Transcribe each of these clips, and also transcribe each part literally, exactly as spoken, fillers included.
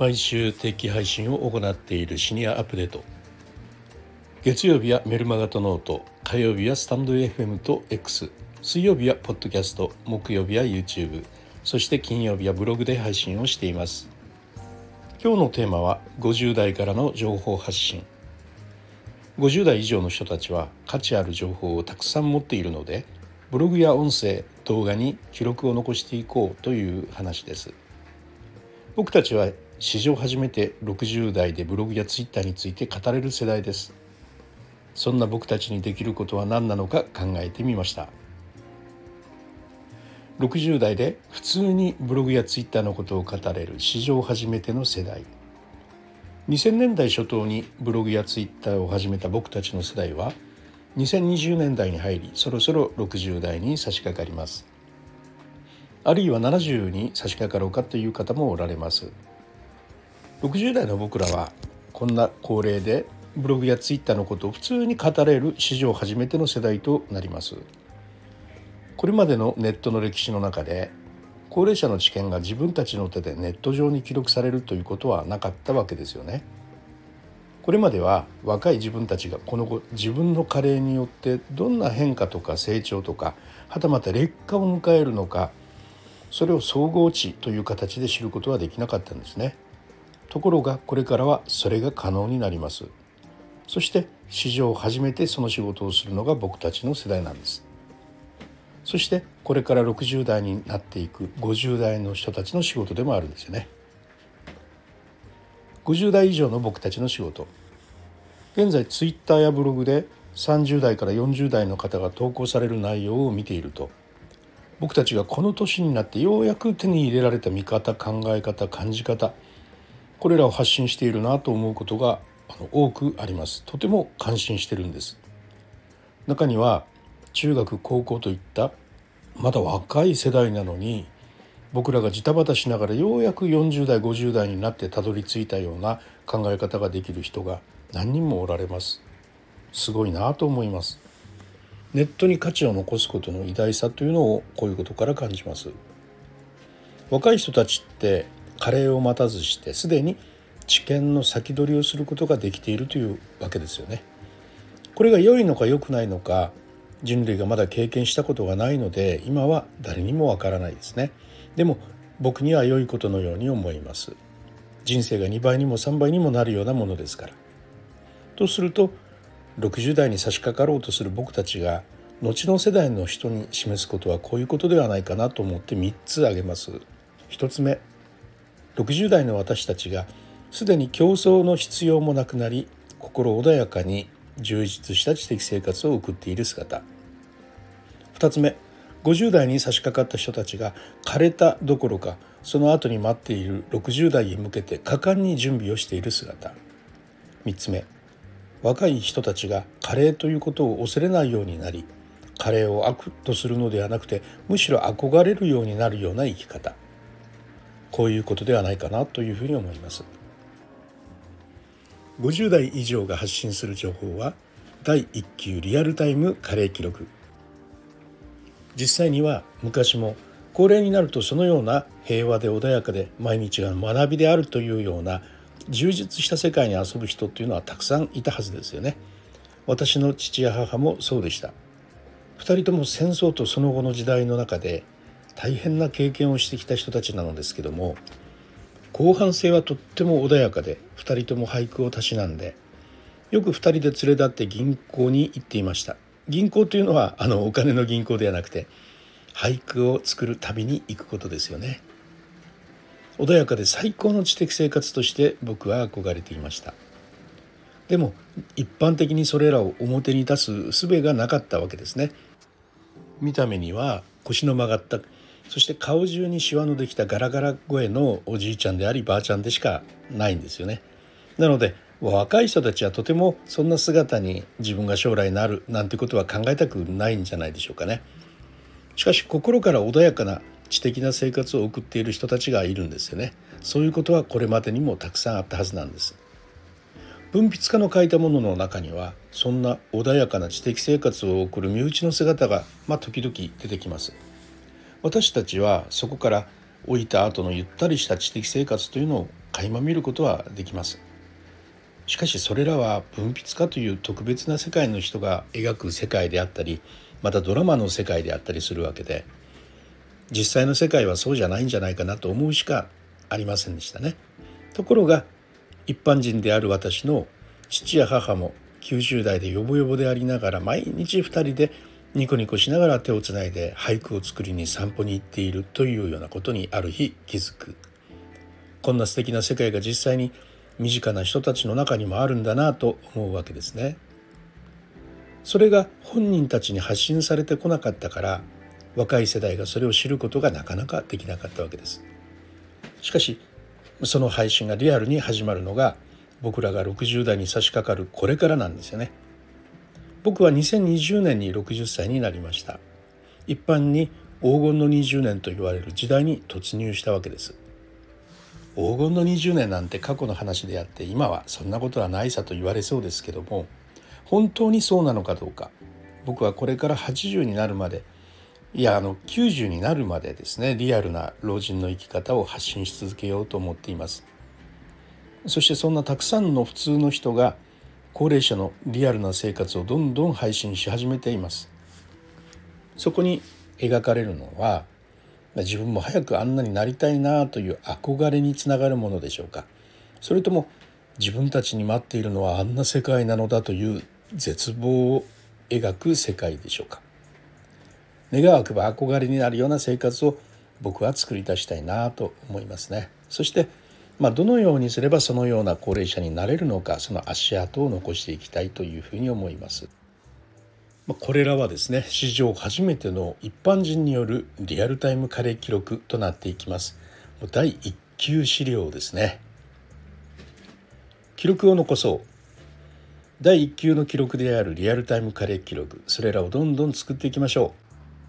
毎週定期配信を行っているシニアアップデート。月曜日はメルマガとノート、火曜日はスタンド エフエム と X、水曜日はポッドキャスト、木曜日は YouTube、そして金曜日はブログで配信をしています。今日のテーマはごじゅう代からの情報発信。ごじゅう代以上の人たちは価値ある情報をたくさん持っているので、ブログや音声、動画に記録を残していこうという話です。僕たちは史上初めてろくじゅう代でブログやツイッターについて語れる世代です。そんな僕たちにできることは何なのか考えてみました。ろくじゅう代で普通にブログやツイッターのことを語れる史上初めての世代。にせんねんだい初頭にブログやツイッターを始めた僕たちの世代はにせんにじゅうねんだいに入り、そろそろろくじゅう代に差し掛かります。あるいはななじゅうに差し掛かろうかという方もおられます。ろくじゅう代の僕らはこんな高齢でブログやツイッターのことを普通に語れる史上初めての世代となります。これまでのネットの歴史の中で高齢者の知見が自分たちの手でネット上に記録されるということはなかったわけですよね。これまでは若い自分たちがこの後自分の加齢によってどんな変化とか成長とか、はたまた劣化を迎えるのか、それを総合値という形で知ることはできなかったんですね。ところがこれからはそれが可能になります。そして史上初めてその仕事をするのが僕たちの世代なんです。そしてこれからろくじゅう代になっていくごじゅう代の人たちの仕事でもあるんですよね。ごじゅう代以上の僕たちの仕事。現在ツイッターやブログでさんじゅう代からよんじゅう代の方が投稿される内容を見ていると、僕たちがこの年になってようやく手に入れられた見方、考え方、感じ方、これらを発信しているなと思うことが多くあります。とても感心してるんです。中には中学高校といったまだ若い世代なのに、僕らがジタバタしながらようやくよんじゅう代ごじゅう代になってたどり着いたような考え方ができる人が何人もおられます。すごいなと思います。ネットに価値を残すことの偉大さというのをこういうことから感じます。若い人たちって加齢を待たずしてすでに知見の先取りをすることができているというわけですよね。これが良いのか良くないのか、人類がまだ経験したことがないので今は誰にもわからないですね。でも僕には良いことのように思います。人生がにばいにもさんばいにもなるようなものですから。とするとろくじゅう代に差し掛かろうとする僕たちが後の世代の人に示すことはこういうことではないかなと思ってみっつ挙げます。ひとつめ、ろくじゅう代の私たちがすでに競争の必要もなくなり、心穏やかに充実した知的生活を送っている姿。ふたつめ、ごじゅう代に差し掛かった人たちが枯れたどころか、その後に待っているろくじゅう代へ向けて果敢に準備をしている姿。みっつめ、若い人たちが加齢ということを恐れないようになり、加齢を悪とするのではなくて、むしろ憧れるようになるような生き方。こういうことではないかなというふうに思います。ごじゅう代以上が発信する情報はだいいっ級リアルタイム加齢記録。実際には昔も高齢になるとそのような平和で穏やかで毎日が学びであるというような充実した世界に遊ぶ人っていうのはたくさんいたはずですよね。私の父や母もそうでした。二人とも戦争とその後の時代の中で大変な経験をしてきた人たちなのですけども、後半生はとっても穏やかで、二人とも俳句をたしなんで、よく二人で連れ立って銀行に行っていました。銀行というのはあのお金の銀行ではなくて、俳句を作る旅に行くことですよね。穏やかで最高の知的生活として僕は憧れていました。でも一般的にそれらを表に出す術がなかったわけですね。見た目には腰の曲がった、そして顔中にシワのできたガラガラ声のおじいちゃんでありばあちゃんでしかないんですよね。なので若い人たちはとてもそんな姿に自分が将来なるなんてことは考えたくないんじゃないでしょうかね。しかし心から穏やかな知的な生活を送っている人たちがいるんですよね。そういうことはこれまでにもたくさんあったはずなんです。文筆家の書いたものの中にはそんな穏やかな知的生活を送る身内の姿が、まあ、時々出てきます。私たちはそこから老いた後のゆったりした知的生活というのを垣間見ることはできます。しかしそれらは文筆家という特別な世界の人が描く世界であったり、またドラマの世界であったりするわけで、実際の世界はそうじゃないんじゃないかなと思うしかありませんでしたね。ところが一般人である私の父や母もきゅうじゅう代でヨボヨボでありながら、毎日ふたりでニコニコしながら手をつないで俳句を作りに散歩に行っているというようなことにある日気づく。こんな素敵な世界が実際に身近な人たちの中にもあるんだなと思うわけですね。それが本人たちに発信されてこなかったから、若い世代がそれを知ることがなかなかできなかったわけです。しかしその配信がリアルに始まるのが僕らがろくじゅう代に差し掛かるこれからなんですよね。僕はにせんにじゅうねんにろくじゅっさいになりました。一般に黄金のにじゅうねんと言われる時代に突入したわけです。黄金のにじゅうねんなんて過去の話であって、今はそんなことはないさと言われそうですけども、本当にそうなのかどうか、僕はこれからはちじゅうになるまで、いやあのきゅうじゅうになるまでですね、リアルな老人の生き方を発信し続けようと思っています。そしてそんなたくさんの普通の人が高齢者のリアルな生活をどんどん配信し始めています。そこに描かれるのは、自分も早くあんなになりたいなという憧れにつながるものでしょうか、それとも自分たちに待っているのはあんな世界なのだという絶望を描く世界でしょうか。願わくば憧れになるような生活を僕は作り出したいなと思いますね。そして、まあ、どのようにすればそのような高齢者になれるのか、その足跡を残していきたいというふうに思います。これらはですね、史上初めての一般人によるリアルタイム加齢記録となっていきます。だいいっ級資料ですね。記録を残そう。だいいっ級の記録であるリアルタイム加齢記録、それらをどんどん作っていきましょう。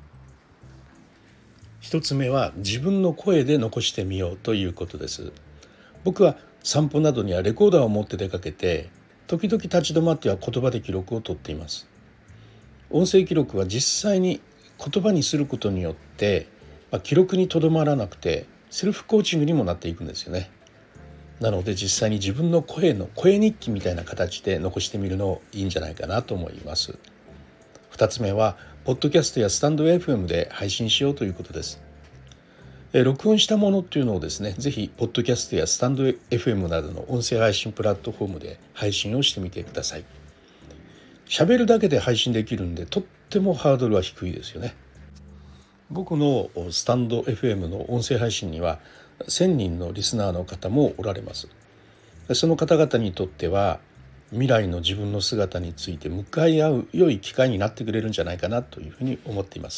一つ目は自分の声で残してみようということです。僕は散歩などにはレコーダーを持って出かけて、時々立ち止まっては言葉で記録を取っています。音声記録は実際に言葉にすることによって、まあ、記録にとどまらなくてセルフコーチングにもなっていくんですよね。なので実際に自分の声の声日記みたいな形で残してみるのいいんじゃないかなと思います。二つ目はポッドキャストやスタンド エフエム で配信しようということです。え録音したものっていうのをですね、ぜひポッドキャストやスタンド エフエム などの音声配信プラットフォームで配信をしてみてください。喋るだけで配信できるんで、とってもハードルは低いですよね。僕のスタンド エフエム の音声配信にはせんにんのリスナーの方もおられます。その方々にとっては未来の自分の姿について向かい合う良い機会になってくれるんじゃないかなというふうに思っています。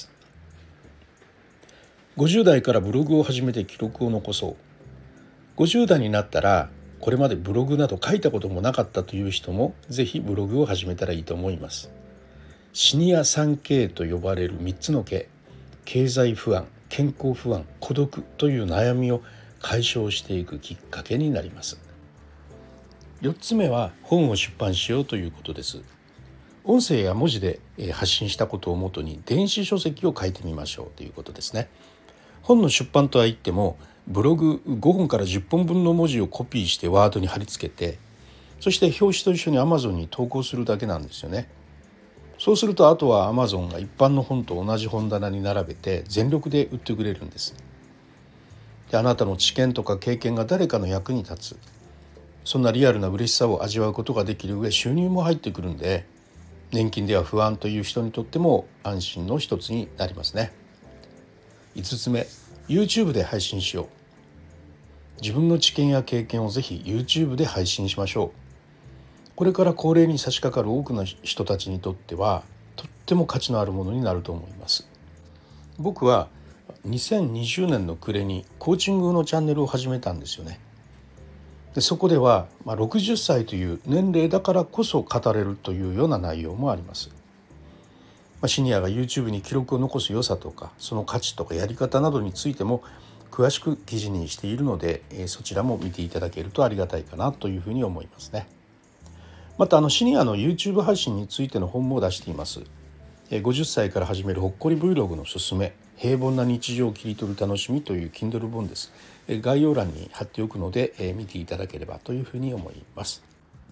ごじゅう代からブログを始めて記録を残そう。ごじゅう代になったらこれまでブログなど書いたこともなかったという人もぜひブログを始めたらいいと思います。シニア スリーケー と呼ばれるみっつの K、 経済不安、健康不安、孤独という悩みを解消していくきっかけになります。よっつめは本を出版しようということです。音声や文字で発信したことをもとに電子書籍を書いてみましょうということですね。本の出版とは言ってもブログごほんからじゅっぽんぶんの文字をコピーしてワードに貼り付けて、そして表紙と一緒に Amazon に投稿するだけなんですよね。そうするとあとは Amazon が一般の本と同じ本棚に並べて全力で売ってくれるんです。で、あなたの知見とか経験が誰かの役に立つ、そんなリアルな嬉しさを味わうことができる上、収入も入ってくるんで、年金では不安という人にとっても安心の一つになりますね。いつつめ、YouTube で配信しよう。自分の知見や経験をぜひ YouTube で配信しましょう。これから高齢に差し掛かる多くの人たちにとってはとっても価値のあるものになると思います。僕はにせんにじゅうねんの暮れにコーチングのチャンネルを始めたんですよね。でそこでは、まあ、ろくじゅっさいという年齢だからこそ語れるというような内容もあります。まあ、シニアが YouTube に記録を残す良さとか、その価値とかやり方などについても詳しく記事にしているので、えー、そちらも見ていただけるとありがたいかなというふうに思いますね。またあのシニアの YouTube 配信についての本も出しています。ごじゅっさいから始めるほっこり Vlog のすすめ、 平凡な日常を切り取る楽しみという Kindle 本です。概要欄に貼っておくので見ていただければというふうに思います。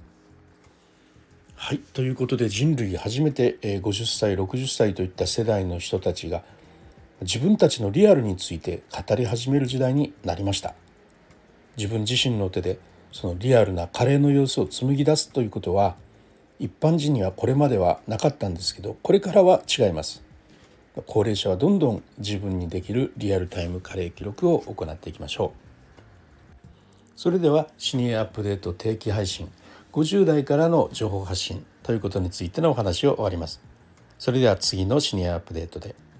はい、ということで人類初めてごじゅっさいろくじゅっさいといった世代の人たちが自分たちのリアルについて語り始める時代になりました。自分自身の手でそのリアルなカレーの様子を紡ぎ出すということは一般人にはこれまではなかったんですけど、これからは違います。高齢者はどんどん自分にできるリアルタイムカレー記録を行っていきましょう。それではシニアアップデート定期配信、ごじゅう代からの情報発信ということについてのお話を終わります。それでは次のシニアアップデートで。